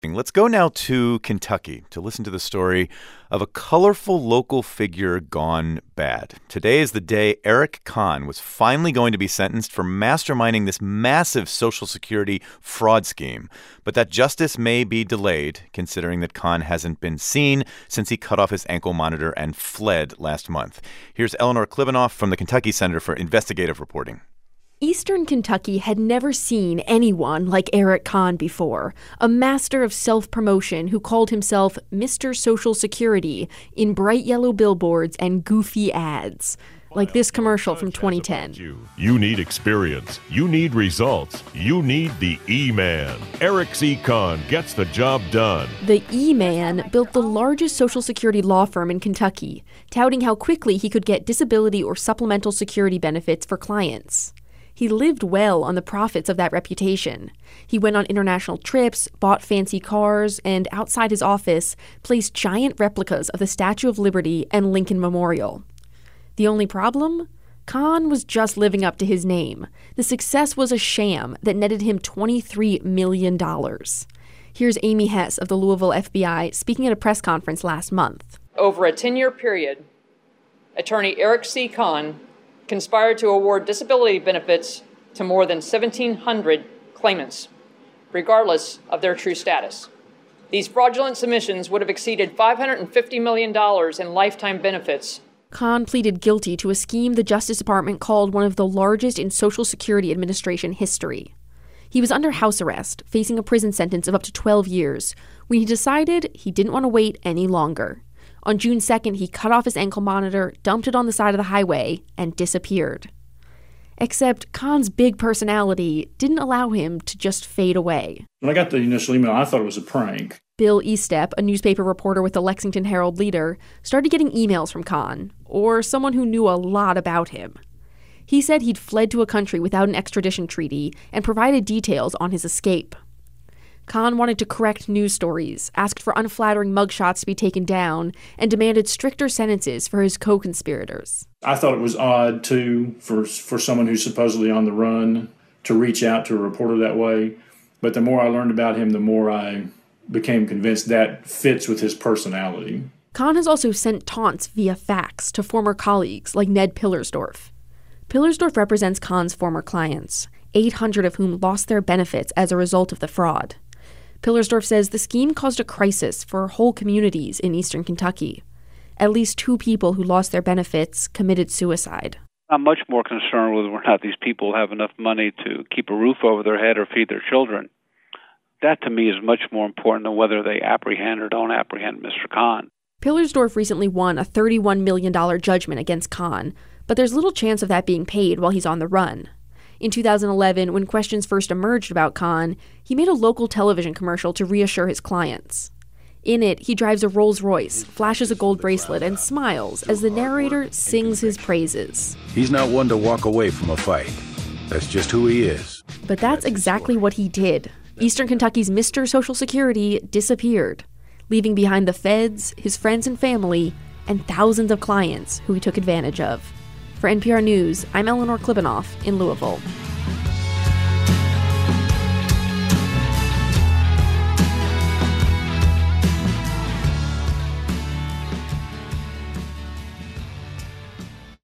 Let's go now to Kentucky to listen to the story of a colorful local figure gone bad. Today is the day Eric Kahn was finally going to be sentenced for masterminding this massive Social Security fraud scheme. But that justice may be delayed, considering that Kahn hasn't been seen since he cut off his ankle monitor and fled last month. Here's Eleanor Klibanoff from the Kentucky Center for Investigative Reporting. Eastern Kentucky had never seen anyone like Eric Kahn before, a master of self-promotion who called himself Mr. Social Security in bright yellow billboards and goofy ads, like this commercial from 2010. You need experience. You need results. You need the E-Man. Eric C. Kahn gets the job done. The E-Man built the largest Social Security law firm in Kentucky, touting how quickly he could get disability or supplemental security benefits for clients. He lived well on the profits of that reputation. He went on international trips, bought fancy cars, and outside his office placed giant replicas of the Statue of Liberty and Lincoln Memorial. The only problem? Kahn was just living up to his name. The success was a sham that netted him $23 million. Here's Amy Hess of the Louisville FBI speaking at a press conference last month. Over a 10-year period, attorney Eric C. Kahn conspired to award disability benefits to more than 1,700 claimants, regardless of their true status. These fraudulent submissions would have exceeded $550 million in lifetime benefits. Kahn pleaded guilty to a scheme the Justice Department called one of the largest in Social Security Administration history. He was under house arrest, facing a prison sentence of up to 12 years, when he decided he didn't want to wait any longer. On June 2nd, he cut off his ankle monitor, dumped it on the side of the highway, and disappeared. Except Kahn's big personality didn't allow him to just fade away. When I got the initial email, I thought it was a prank. Bill Estep, a newspaper reporter with the Lexington Herald-Leader, started getting emails from Kahn, or someone who knew a lot about him. He said he'd fled to a country without an extradition treaty and provided details on his escape. Kahn wanted to correct news stories, asked for unflattering mugshots to be taken down, and demanded stricter sentences for his co-conspirators. I thought it was odd, too, for someone who's supposedly on the run to reach out to a reporter that way. But the more I learned about him, the more I became convinced that fits with his personality. Kahn has also sent taunts via fax to former colleagues like Ned Pillersdorf. Pillersdorf represents Kahn's former clients, 800 of whom lost their benefits as a result of the fraud. Pillersdorf says the scheme caused a crisis for whole communities in eastern Kentucky. At least 2 people who lost their benefits committed suicide. I'm much more concerned with whether or not these people have enough money to keep a roof over their head or feed their children. That, to me, is much more important than whether they apprehend or don't apprehend Mr. Kahn. Pillersdorf recently won a $31 million judgment against Kahn, but there's little chance of that being paid while he's on the run. In 2011, when questions first emerged about Kahn, he made a local television commercial to reassure his clients. In it, he drives a Rolls-Royce, flashes a gold bracelet, and smiles as the narrator sings his praises. He's not one to walk away from a fight. That's just who he is. But that's exactly what he did. Eastern Kentucky's Mr. Social Security disappeared, leaving behind the feds, his friends and family, and thousands of clients who he took advantage of. For NPR News, I'm Eleanor Klibanoff in Louisville.